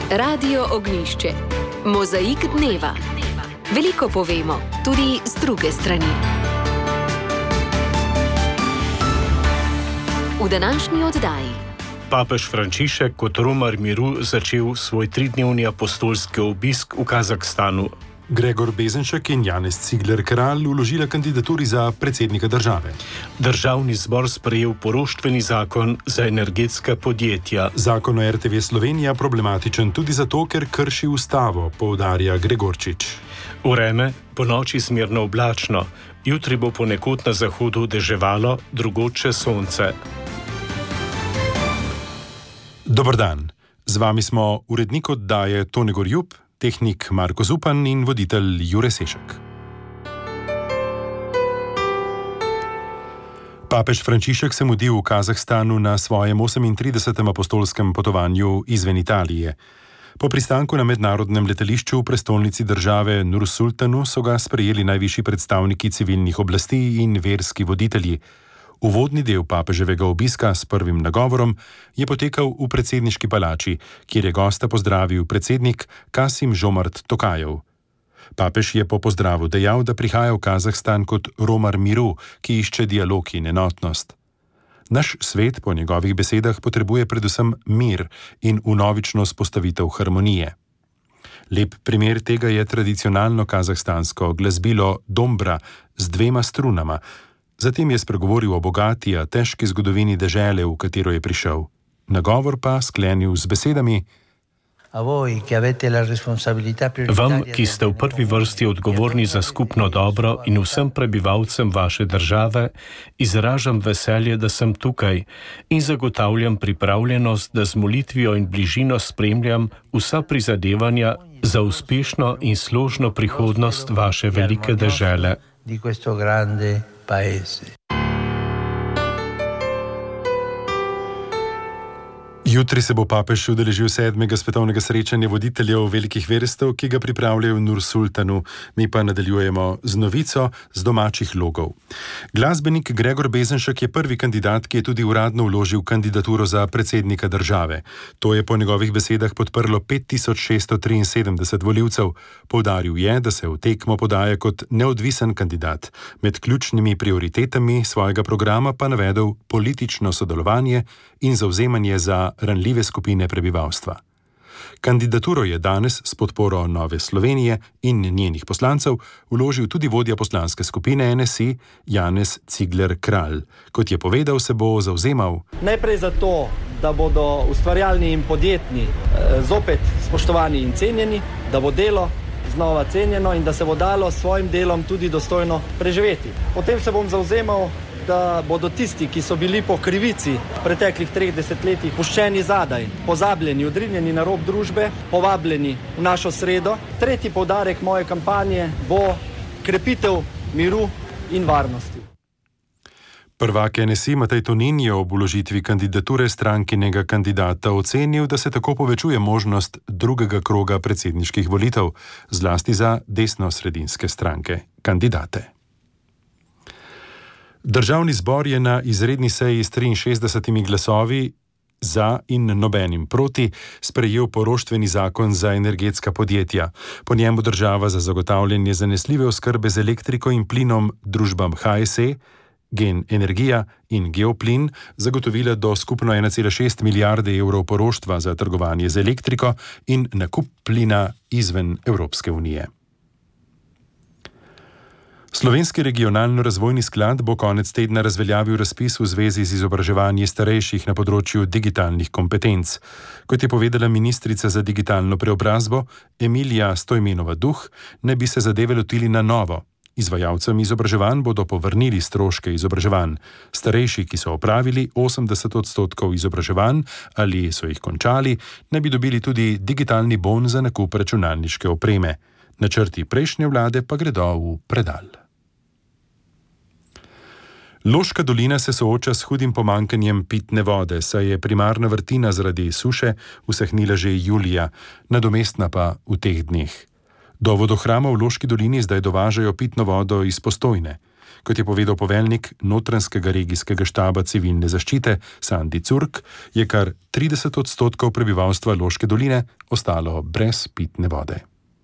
Radio Ognjišče. Mozaik dneva. Veliko povemo, tudi z druge strani. V današnji oddaji. Papež Frančišek kot romar miru začel svoj 3-dnevni apostolski obisk v Kazahstanu. Gregor Bezenšek in Janez Cigler Kralj vložila kandidaturi za predsednika države. Državni zbor sprejel poroštveni zakon za energetska podjetja. Zakon o RTV Slovenija problematičen tudi zato, ker krši ustavo, poudarja Gregorčič. Vreme ponoči smerno oblačno, jutri bo ponekod na zahodu deževalo, drugod še sonce. Dober dan, z vami smo urednik oddaje Tone Gorjub, tehnik Marko Zupan in voditelj Jure Sešek. Papež Frančišek se mudi v Kazahstanu na svojem 38. apostolskem potovanju izven Italije. Po pristanku na mednarodnem letališču v prestolnici države Nur-Sultanu so ga sprejeli najvišji predstavniki civilnih oblasti in verski voditelji. Uvodni del papeževega obiska s prvim nagovorom je potekal v predsedniški palači, kjer je gosta pozdravil predsednik Kasim-Žomart Tokajev. Papež je po pozdravu dejal, da prihaja v Kazahstan kot romar miru, ki išče dialog in enotnost. Naš svet, po njegovih besedah, potrebuje predvsem mir in vnovično vzpostavitev harmonije. Lep primer tega je tradicionalno kazahstansko glasbilo dombra z 2 strunama. Zatem je spregovoril o bogati, a težki zgodovini dežele, v katero je prišel. Nagovor pa sklenil z besedami: Vam, ki ste v prvi vrsti odgovorni za skupno dobro in vsem prebivalcem vaše države, izražam veselje, da sem tukaj in zagotavljam pripravljenost, da z molitvijo in bližino spremljam vsa prizadevanja za uspešno in složno prihodnost vaše velike dežele. Jutri se bo papež udeležil 7. svetovnega srečanja voditeljev velikih verstev, ki ga pripravljajo v Nur-Sultanu. Mi pa nadaljujemo z novico z domačih logov. Glasbenik Gregor Bezenšek je prvi kandidat, ki je tudi uradno vložil kandidaturo za predsednika države. To je po njegovih besedah podprlo 5673 volivcev. Poudaril je, da se v tekmo podaja kot neodvisen kandidat. Med ključnimi prioritetami svojega programa pa navedel politično sodelovanje in zavzemanje za ranljive skupine prebivalstva. Kandidaturo je danes s podporo Nove Slovenije in njenih poslancev vložil tudi vodja poslanske skupine NSI Janez Cigler Kralj. Kot je povedal, se bo zavzemal najprej zato, da bodo ustvarjalni in podjetni zopet spoštovani in cenjeni, da bo delo znova cenjeno in da se bo dalo s svojim delom tudi dostojno preživeti. Potem se bom zavzemal, da bodo tisti, ki so bili po krivici v preteklih 30 letih puščeni zadaj, pozabljeni, odrinjeni na rob družbe, povabljeni v našo sredo. Tretji poudarek moje kampanje bo krepitev miru in varnosti. Prvak NSI Matej Tonin je ob vložitvi kandidature strankinega kandidata ocenil, da se tako povečuje možnost drugega kroga predsedniških volitev, zlasti za desnosredinske stranke kandidate. Državni zbor je na izredni seji s 63 glasovi za in nobenim proti sprejel poroštveni zakon za energetska podjetja. Po njemu država za zagotavljanje zanesljive oskrbe z elektriko in plinom družbam HSE, Gen Energija in Geoplin zagotovila do skupno 1,6 milijarde evrov poroštva za trgovanje z elektriko in nakup plina izven Evropske unije. Slovenski regionalno-razvojni sklad bo konec tedna razveljavil razpis v zvezi z izobraževanjem starejših na področju digitalnih kompetenc. Kot je povedala ministrica za digitalno preobrazbo Emilija Stojmenova-Duh, ne bi se zadeve lotili na novo. Izvajalcem izobraževanj bodo povrnili stroške izobraževanj. Starejši, ki so opravili 80% izobraževanj ali so jih končali, ne bi dobili tudi digitalni bon za nakup računalniške opreme. Načrti prejšnje vlade pa gredo v predal. Loška dolina se sooča s hudim pomanjkanjem pitne vode, saj je primarna vrtina zaradi suše usahnila že julija, nadomestna pa v teh dneh. Do vodohrama v Loški dolini zdaj dovažajo pitno vodo iz Postojne. Kot je povedal poveljnik notranjskega regijskega štaba civilne zaščite Sandi Curk, je kar 30% prebivalstva Loške doline ostalo brez pitne vode.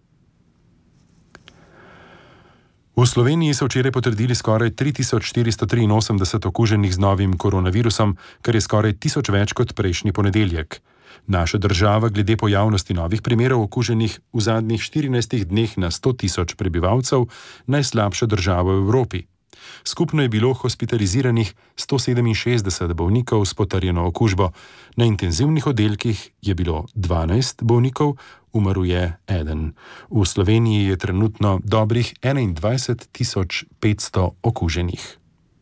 V Sloveniji so včeraj potrdili skoraj 3483 okuženih z novim koronavirusom, kar je skoraj 1000 več kot prejšnji ponedeljek. Naša država glede pojavnosti novih primerov okuženih v zadnjih 14 dneh na 100 000 prebivalcev najslabša država v Evropi. Skupno je bilo hospitaliziranih 167 bolnikov s potrjeno okužbo. Na intenzivnih oddelkih je bilo 12 bolnikov, umrl je 1. V Sloveniji je trenutno dobrih 21 500 okuženih.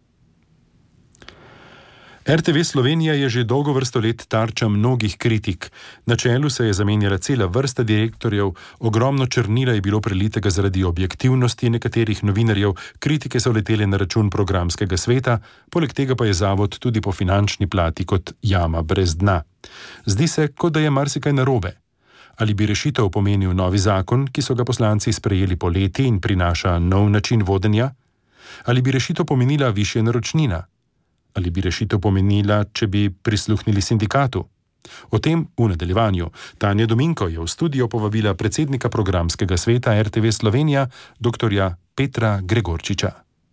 RTV Slovenija je že dolgo vrsto let tarča mnogih kritik. Na čelu se je zamenjala cela vrsta direktorjev, ogromno črnila je bilo prelitega zaradi objektivnosti nekaterih novinarjev, kritike so letele na račun programskega sveta, poleg tega pa je zavod tudi po finančni plati kot jama brez dna. Zdi se, kot da je marsikaj narobe. Ali bi rešitev pomenil novi zakon, ki so ga poslanci sprejeli poleti in prinaša nov način vodenja? Ali bi rešitev pomenila višje naročnina? Ali bi rešitev pomenila, če bi prisluhnili sindikatu? O tem v nadaljevanju. Tanja Dominko je v studio povabila predsednika programskega sveta RTV Slovenija, dr. Petra Gregorčiča.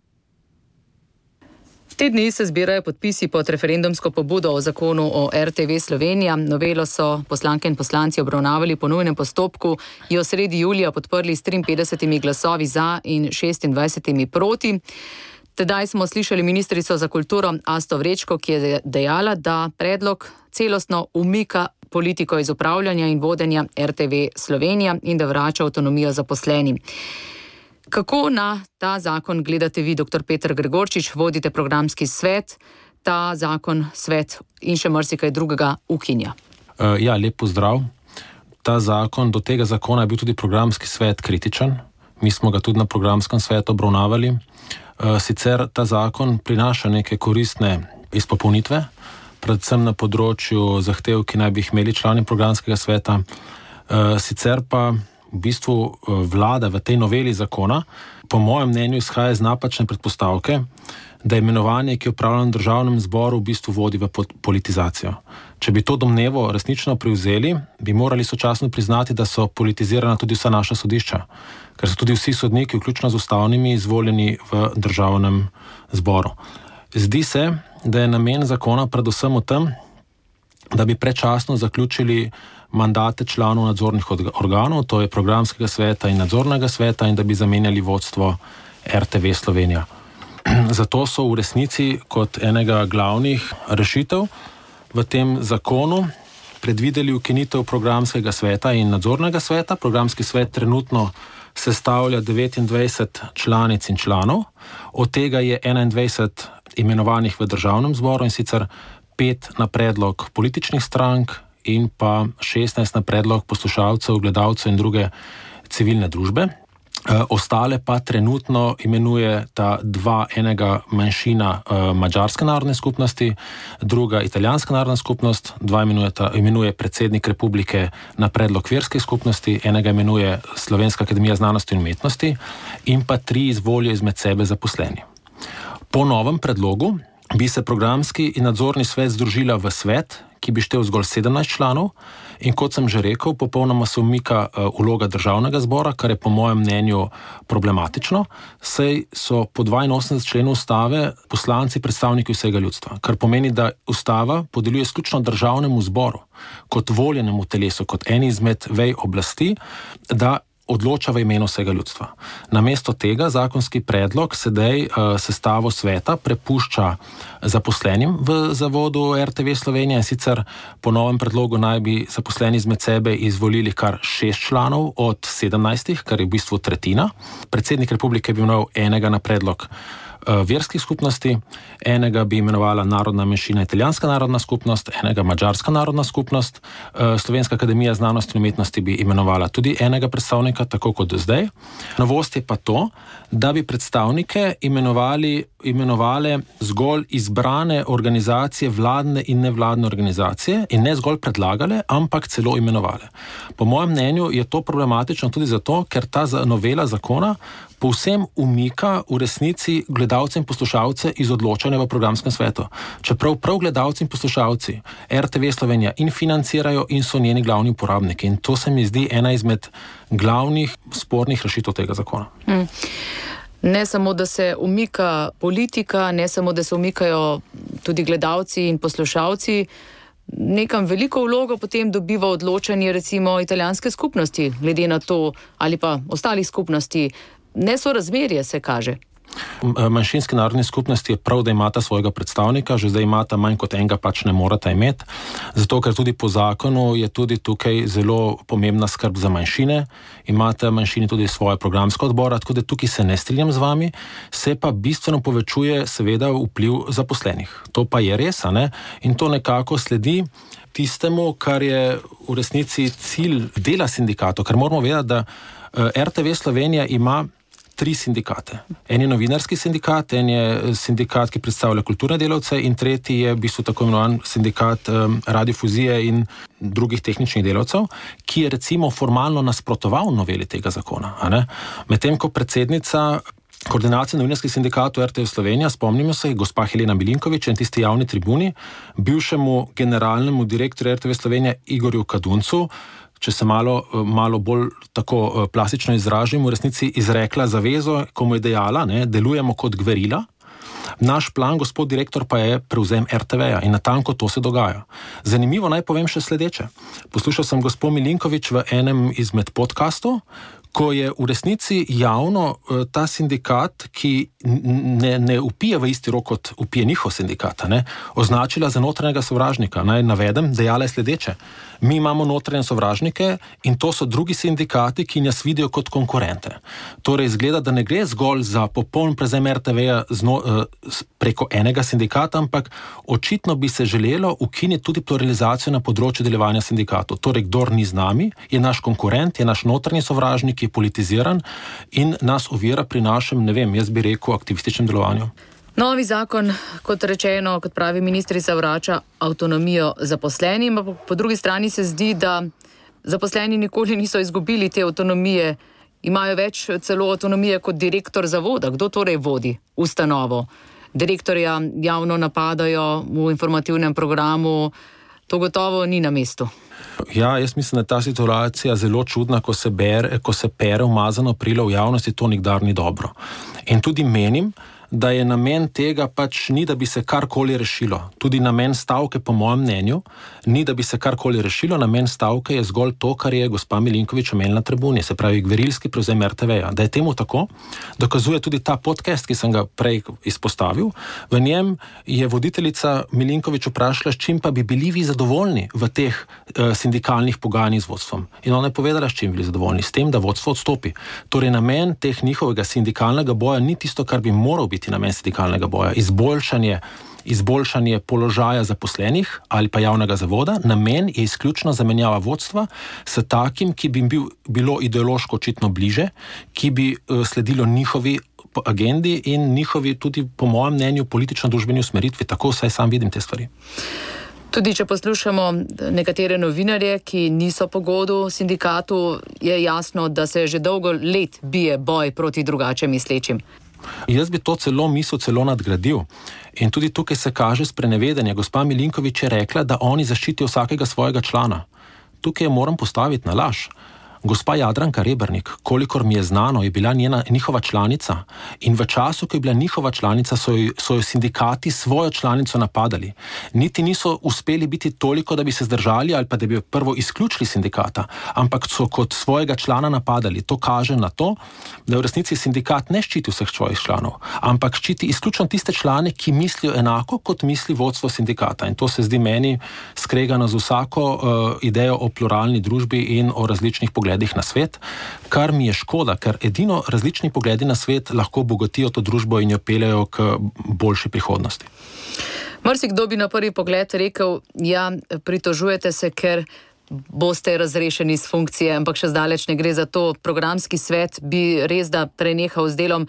Te dni se zbirajo podpisi pod referendumsko pobudo o zakonu o RTV Slovenija. Novelo so poslanke in poslanci obravnavali po nujnem postopku, jo sredi julija podprli s 53 glasovi za in 26 proti. Tedaj smo slišali ministrico za kulturo Asto Vrečko, ki je dejala, da predlog celostno umika politiko iz upravljanja in vodenja RTV Slovenija in da vrača avtonomijo zaposlenim. Kako na ta zakon gledate vi, dr. Peter Gregorčič, vodite programski svet, ta zakon, svet in še marsikaj drugega ukinja? Ja, lep pozdrav. Ta zakon, do tega zakona je bil tudi programski svet kritičen. Mi smo ga tudi na programskem svetu obravnavali. Sicer ta zakon prinaša neke koristne izpopolnitve, predvsem na področju zahtev, ki naj bi jih imeli člani programskega sveta. Sicer pa v bistvu vlada v tej noveli zakona, po mojem mnenju, izhaja iz napačne predpostavke, da imenovanje, ki je opravljeno v državnem zboru, v bistvu vodi v politizacijo. Če bi to domnevo resnično prevzeli, bi morali sočasno priznati, da so politizirana tudi vsa naša sodišča, ker so tudi vsi sodniki, vključno z ustavnimi, izvoljeni v državnem zboru. Zdi se, da je namen zakona predvsem v tem, da bi predčasno zaključili mandate članov nadzornih organov, to je programskega sveta in nadzornega sveta, in da bi zamenjali vodstvo RTV Slovenija. Zato so v resnici kot enega glavnih rešitev v tem zakonu predvideli ukinitev programskega sveta in nadzornega sveta. Programski svet trenutno sestavlja 29 članic in članov, od tega je 21 imenovanih v državnem zboru, in sicer 5 na predlog političnih strank in pa 16 na predlog poslušalcev, gledalcev in druge civilne družbe. Ostale pa trenutno imenuje ta dva, enega manjšina madžarske narodne skupnosti, druga italijanska narodna skupnost, dva imenuje predsednik republike na predlog verskih skupnosti, enega imenuje Slovenska akademija znanosti in umetnosti in pa 3 izvolijo izmed sebe zaposleni. Po novem predlogu bi se programski in nadzorni svet združila v svet, ki bi štel zgolj 17 članov, in kot sem že rekel, popolnoma se umika vloga državnega zbora, kar je po mojem mnenju problematično, saj so po 82 členu ustave poslanci predstavniki vsega ljudstva, kar pomeni, da ustava podeljuje izključno državnemu zboru kot voljenemu telesu, kot eni izmed vej oblasti, da odloča v imenu vsega ljudstva. Namesto tega zakonski predlog sedaj sestavo sveta prepušča zaposlenim v zavodu RTV Slovenija, in sicer po novem predlogu naj bi zaposleni izmed sebe izvolili kar 6 članov od 17, kar je v bistvu tretjina. Predsednik republike bi imenoval enega na predlog verskih skupnosti, enega bi imenovala narodna manjšina italijanska narodna skupnost, enega madžarska narodna skupnost, Slovenska akademija znanosti in umetnosti bi imenovala tudi enega predstavnika, tako kot do zdaj. Novost je pa to, da bi predstavnike imenovale zgolj izbrane organizacije, vladne in nevladne organizacije, in ne zgolj predlagale, ampak celo imenovale. Po mojem mnenju je to problematično tudi zato, ker ta novela zakona povsem umika v resnici gledalce in poslušalce iz odločanja v programskem svetu. Čeprav prav gledalci in poslušalci RTV Slovenija in financirajo in so njeni glavni uporabniki. In to se mi zdi ena izmed glavnih spornih rešitev tega zakona. Ne samo, da se umika politika, ne samo, da se umikajo tudi gledalci in poslušalci, nekam veliko vlogo potem dobiva odločanje recimo italijanske skupnosti, glede na to, ali pa ostalih skupnosti. Nesorazmerje se kaže. Manjšinske narodne skupnosti je prav, da imata svojega predstavnika, že zdaj imata manj kot enega, pač ne morata imeti, zato ker tudi po zakonu je tudi tukaj zelo pomembna skrb za manjšine, imate manjšini tudi svoje programske odbora, tako da tukaj se ne strinjam z vami, se pa bistveno povečuje seveda vpliv zaposlenih. To pa je res, ne? In to nekako sledi tistemu, kar je v resnici cilj dela sindikatov, ker moramo vedeti, da RTV Slovenija ima 3 sindikate. En je novinarski sindikat, en je sindikat, ki predstavlja kulturne delavce in tretji je v bistvu tako imenovan sindikat radiofuzije in drugih tehničnih delavcev, ki je recimo formalno nasprotoval noveli tega zakona. Medtem ko predsednica koordinacije novinarskih sindikatov RTV Slovenija, spomnimo se, gospa Helena Milinković in tisti javni tribuni, bivšemu generalnemu direktorju RTV Slovenija Igorju Kaduncu, če se malo bolj tako plastično izražim, v resnici izrekla zavezo, ko mu je dejala, delujemo kot gverila, naš plan, gospod direktor, pa je prevzem RTV-ja in natanko to se dogaja. Zanimivo, naj povem še sledeče. Poslušal sem gospod Milinković v enem izmed podcastov, ko je v resnici javno ta sindikat, ki ne upije v isti rok, kot upije njihov sindikat, označila za notranjega sovražnika. Naj navedem, dejala je sledeče. Mi imamo notranje sovražnike in to so drugi sindikati, ki nas vidijo kot konkurente. Torej, izgleda, da ne gre zgolj za popoln prevzem RTV-ja preko enega sindikata, ampak očitno bi se želelo ukiniti tudi pluralizacijo na področju delovanja sindikatov. Torej, kdor ni z nami, je naš konkurent, je naš notranji sovražnik, ki je politiziran in nas ovira pri našem, jaz bi rekel, aktivističnem delovanju. Novi zakon, kot rečeno, kot pravi ministrica, vrača avtonomijo zaposlenim, ampak po drugi strani se zdi, da zaposleni nikoli niso izgubili te avtonomije, imajo več celo avtonomije kot direktor zavoda. Kdo torej vodi ustanovo? Direktorja javno napadajo v informativnem programu, to gotovo ni na mestu. Ja, jaz mislim, da je ta situacija zelo čudna, ko se pere umazano perilo v javnosti, to nikdar ni dobro. In tudi menim, da je namen tega pač ni, da bi se karkoli rešilo. Tudi namen stavke, po mojem mnenju, ni, da bi se karkoli rešilo, namen stavke je zgolj to, kar je gospa Milinković omenila na tribuni, se pravi gverilski prevzem RTV-ja. Da je temu tako, dokazuje tudi ta podcast, ki sem ga prej izpostavil. V njem je voditeljica Milinković vprašala, s čim pa bi bili vi zadovoljni v teh sindikalnih pogajanjih z vodstvom. In ona je povedala, s čim bili zadovoljni, s tem, da vodstvo odstopi. Torej, namen teh njihovega sindikalnega boja ni tisto, kar bi moral biti namen sindikalnega boja, izboljšanje položaja zaposlenih ali pa javnega zavoda. Namen je izključno zamenjava vodstva s takim, ki bi bilo ideološko očitno bliže, ki bi sledilo njihovi agendi in njihovi tudi, po mojem mnenju, politično-družbeni usmeritvi. Tako vsaj sam vidim te stvari. Tudi če poslušamo nekatere novinarje, ki niso po godu sindikatu, je jasno, da se že dolgo let bije boj proti drugače mislečim. Jaz bi to misel celo nadgradil. In tudi tukaj se kaže sprenevedanje. Gospa Milinković je rekla, da oni zaščitijo vsakega svojega člana. Tukaj moram postaviti na laž. Gospa Jadranka Rebernik, kolikor mi je znano, je bila njihova članica in v času, ko je bila njihova članica, so jo sindikati svojo članico napadali. Niti niso uspeli biti toliko, da bi se zdržali ali pa da bi prvo izključili sindikata, ampak so kot svojega člana napadali. To kaže na to, da v resnici sindikat ne ščiti vseh svojih članov, ampak ščiti izključno tiste člane, ki mislijo enako, kot misli vodstvo sindikata. In to se zdi meni skregano z vsako idejo o pluralni družbi in o različnih pogledih na svet, kar mi je škoda, ker edino različni pogledi na svet lahko bogatijo to družbo in jo peljejo k boljši prihodnosti. Marsikdo bi na prvi pogled rekel, ja, pritožujete se, ker boste razrešeni z funkcije, ampak še zdaleč ne gre za to. Programski svet bi res da prenehal z delom.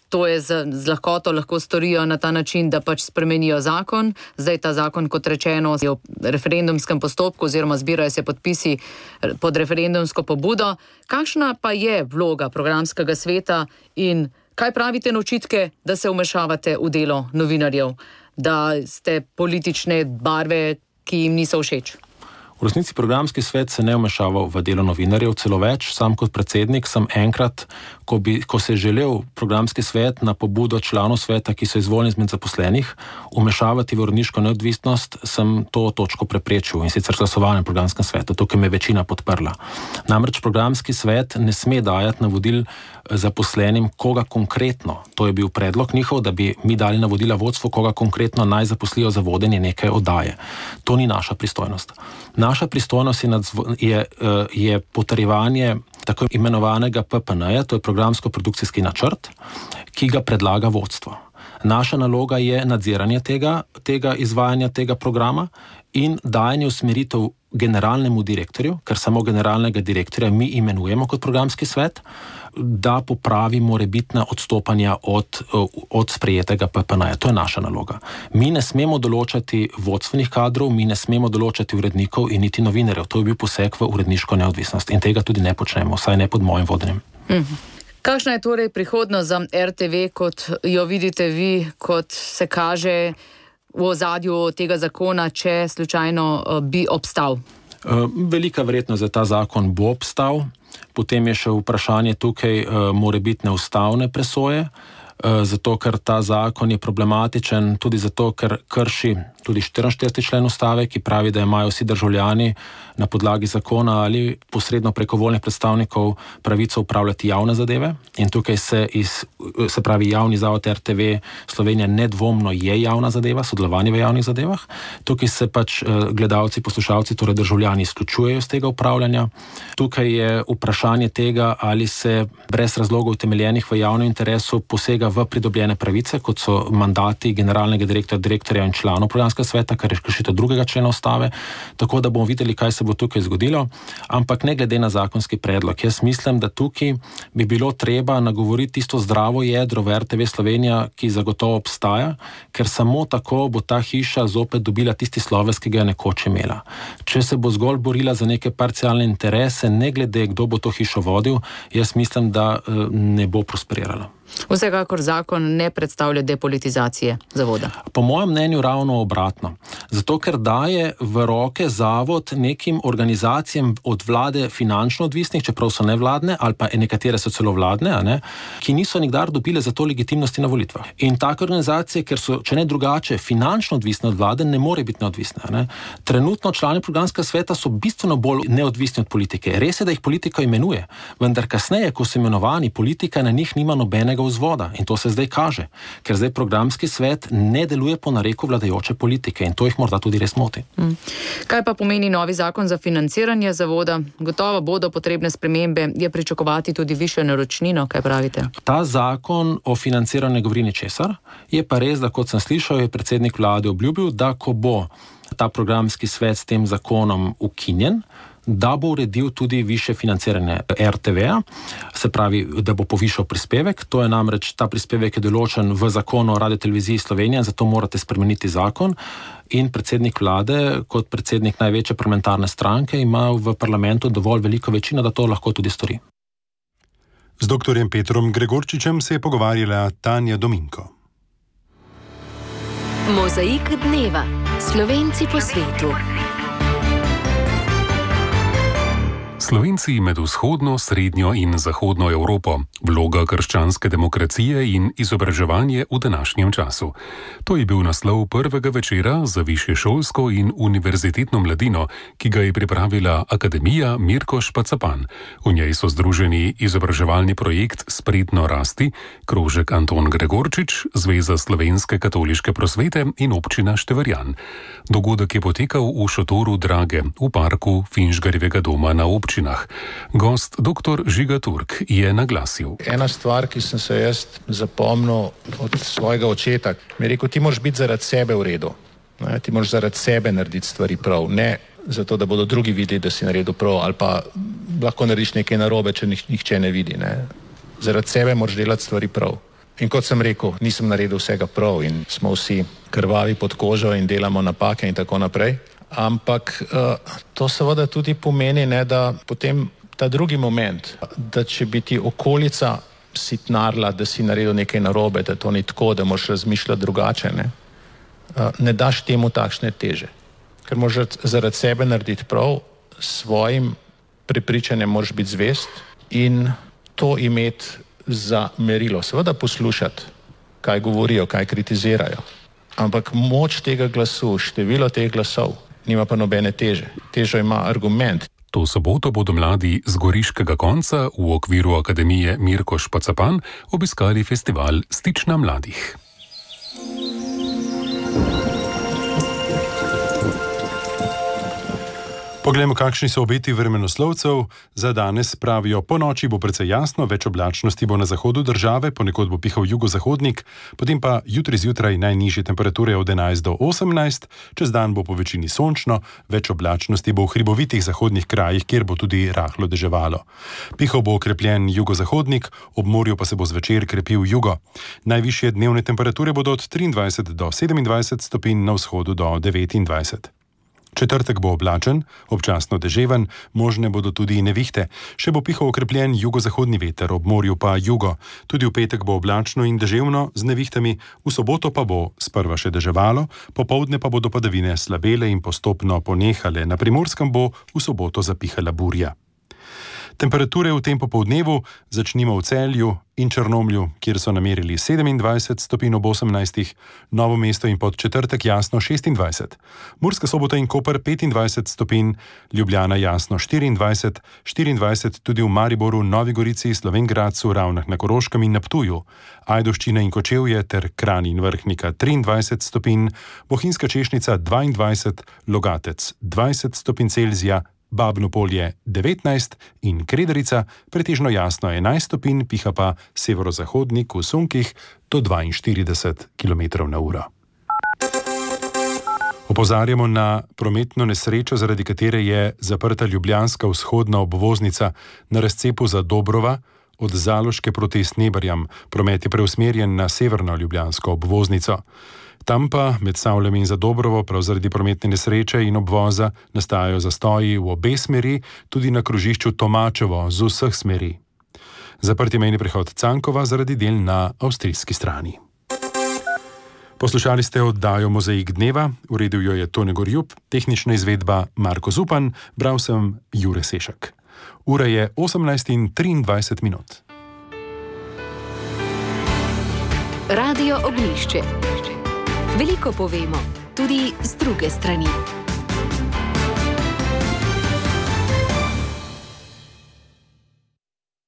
to je z lahkoto lahko storijo na ta način, da pač spremenijo zakon. Zdaj ta zakon, kot rečeno, je v referendumskem postopku oziroma zbirajo se podpisi pod referendumsko pobudo. Kakšna pa je vloga programskega sveta in kaj pravite na očitke, da se vmešavate v delo novinarjev, da ste politične barve, ki jim niso všeč? V resnici programski svet se ne vmešava v delo novinarjev, celo več. Sam kot predsednik sem enkrat, ko se je želel programski svet na pobudo članov sveta, ki so izvoljeni izmed zaposlenih, vmešavati v uredniško neodvisnost, sem to točko preprečil in sicer glasovanjem v programskem svetu. Tukaj me je večina podprla. Namreč programski svet ne sme dajati navodil zaposlenim, koga konkretno, to je bil predlog njihov, da bi mi dali navodila vodstvu, koga konkretno naj zaposlijo za vodenje neke oddaje. To ni naša pristojnost. Naša pristojnost je potrjevanje tako imenovanega PPN-ja, to je programsko-produkcijski načrt, ki ga predlaga vodstvo. Naša naloga je nadziranje tega izvajanja tega programa in dajanje usmeritev generalnemu direktorju, ker samo generalnega direktorja mi imenujemo kot programski svet, da popravi morebitna odstopanja od sprejetega PPN-ja. To je naša naloga. Mi ne smemo določati vodstvenih kadrov, mi ne smemo določati urednikov in niti novinarjev. To je bil poseg v uredniško neodvisnost in tega tudi ne počnemo, vsaj ne pod mojim vodenjem. Kakšna je torej prihodnost za RTV, kot jo vidite vi, kot se kaže v ozadju tega zakona, če slučajno bi obstal? Velika verjetnost, da ta zakon bo obstal. Potem je še vprašanje tukaj morebitne ustavne presoje, zato ker ta zakon je problematičen, tudi zato, ker krši tudi 44. člen ustave, ki pravi, da imajo vsi državljani na podlagi zakona ali posredno preko volilnih predstavnikov pravico upravljati javne zadeve. In tukaj se pravi javni zavod RTV Slovenija nedvomno je javna zadeva, sodelovanje v javnih zadevah. Tukaj se pač gledalci, poslušalci, torej državljani izključujejo iz tega upravljanja. Tukaj je vprašanje tega, ali se brez razlogov utemeljenih v javnem interesu posega v pridobljene pravice, kot so mandati generalnega direktorja in članov programskega sveta, kar je kršitev 2. člena ustave, tako da bomo videli, kaj se bo tukaj zgodilo, ampak ne glede na zakonski predlog. Jaz mislim, da tukaj bi bilo treba nagovoriti tisto zdravo jedro v RTV Slovenija, ki zagotovo obstaja, ker samo tako bo ta hiša zopet dobila tisti sloves, ki ga je nekoč imela. Če se bo zgolj borila za neke parcialne interese, ne glede, kdo bo to hišo vodil, jaz mislim, da ne bo prosperirala. Vsekakor zakon ne predstavlja depolitizacije zavoda. Po mojem mnenju ravno obratno. Zato, ker daje v roke zavod nekim organizacijam od vlade finančno odvisnih, čeprav so nevladne, ali pa nekatere so celo vladne, ki niso nikdar dobile za to legitimnosti na volitvah. In take organizacije, ker so, če ne drugače, finančno odvisne od vlade, ne more biti neodvisne. Trenutno člani programskega sveta so bistveno bolj neodvisni od politike. Res je, da jih politika imenuje, vendar kasneje, ko so imenovani, politika na njih nima nobenega vzvoda in to se zdaj kaže, ker zdaj programski svet ne deluje po nareku vladajoče politike in to jih morda tudi res moti. Kaj pa pomeni novi zakon za financiranje zavoda? Gotovo bodo potrebne spremembe, je pričakovati tudi višjo naročnino, kaj pravite? Ta zakon o financiranju ne govori ničesar, je pa res, da kot sem slišal, je predsednik vlade obljubil, da ko bo ta programski svet s tem zakonom ukinjen, da bo uredil tudi više financiranje RTV-a, se pravi, da bo povišal prispevek. To je namreč, ta prispevek je določen v zakonu o Radioteleviziji Slovenija, zato morate spremeniti zakon. In predsednik vlade, kot predsednik največje parlamentarne stranke, ima v parlamentu dovolj veliko večino, da to lahko tudi stori. Z dr. Petrom Gregorčičem se je pogovarjala Tanja Dominko. Mozaik dneva. Slovenci po svetu. Slovenci med vzhodno, srednjo in zahodno Evropo. Vloga krščanske demokracije in izobraževanje v današnjem času. To je bil naslov prvega večera za višješolsko in univerzitetno mladino, ki ga je pripravila Akademija Mirko Špacapan. V njej so združeni izobraževalni projekt Spretno rasti, krožek Anton Gregorčič, Zveza slovenske katoliške prosvete in občina Števerjan. Dogodek je potekal v šotoru Drage, v parku Finžgarjevega doma na občinah. Gost dr. Žiga Turk je naglasil. Ena stvar, ki sem se jaz zapomnil od svojega očeta, mi je rekel, ti moraš biti zaradi sebe v redu. Ti moraš zaradi sebe narediti stvari prav. Ne zato, da bodo drugi videli, da si naredil prav, ali pa lahko narediš nekaj narobe, če nihče ne vidi. Zaradi sebe moraš delati stvari prav. In kot sem rekel, nisem naredil vsega prav in smo vsi krvavi pod kožo in delamo napake in tako naprej. Ampak to seveda tudi pomeni, ne, da potem ta drugi moment, da če bi ti okolica sitnarla, da si naredil nekaj narobe, da to ni tako, da moraš razmišljati drugače, ne daš temu takšne teže. Ker moraš zaradi sebe narediti prav, svojim prepričanjem moraš biti zvest in to imeti za merilo. Seveda poslušati, kaj govorijo, kaj kritizirajo. Ampak moč tega glasu, število teh glasov, nima pa nobene teže. Težo ima argument. To soboto bodo mladi z Goriškega konca v okviru Akademije Mirko Špacapan obiskali festival Stična mladih. Poglejmo, kakšni so obeti vremenoslovcev. Za danes pravijo, po noči bo precej jasno, več oblačnosti bo na zahodu države, ponekod bo pihal jugozahodnik, potem pa jutri zjutraj najnižje temperature od 11 do 18, čez dan bo po večini sončno, več oblačnosti bo v hribovitih zahodnih krajih, kjer bo tudi rahlo deževalo. Pihal bo okrepljen jugozahodnik, ob morju pa se bo zvečer krepil jugo. Najvišje dnevne temperature bodo od 23 do 27 stopinj, na vzhodu do 29. Četrtek bo oblačen, občasno deževen, možne bodo tudi nevihte. Še bo pihal okrepljen jugozahodni veter, ob morju pa jugo. Tudi v petek bo oblačno in deževno z nevihtami, v soboto pa bo sprva še deževalo, popoldne pa bodo padavine slabele in postopno ponehale. Na Primorskem bo v soboto zapihala burja. Temperature v tem popoldnevu začnimo v Celju in Črnomlju, kjer so namerili 27 stopinj ob 18, Novo mesto in Podčetrtek jasno 26, Murska Sobota in Koper 25 stopinj, Ljubljana jasno 24, 24 tudi v Mariboru, Novi Gorici, Slovenj Gradcu, Ravnah na Koroškem in na Ptuju, Ajdovščina in Kočevje ter Kranj in Vrhnika 23 stopinj, Bohinjska Češnica 22, Logatec 20 stopinj Celzija, Babno Polje 19 in Kredarica pretežno jasno 11 stopinj, piha pa severozahodnik v sunkih do 42 km/h. Opozarjamo na prometno nesrečo, zaradi katere je zaprta ljubljanska vzhodna obvoznica na razcepu za Dobrova od Zaloške proti Sneberjam. Promet je preusmerjen na severno ljubljansko obvoznico. Tam pa med Savljem in Zadobrovo prav zaradi prometne nesreče in obvoza nastajajo zastoji v obe smeri, tudi na krožišču Tomačevo z vseh smeri. Zaprt je mejni prehod Cankova zaradi del na avstrijski strani. Poslušali ste oddajo Mozaik dneva, uredil jo je Tone Gorjup, tehnična izvedba Marko Zupan, bral sem Jure Sešak. Ura je 18:23. Radio Ognjišče. Veliko povemo, tudi z druge strani.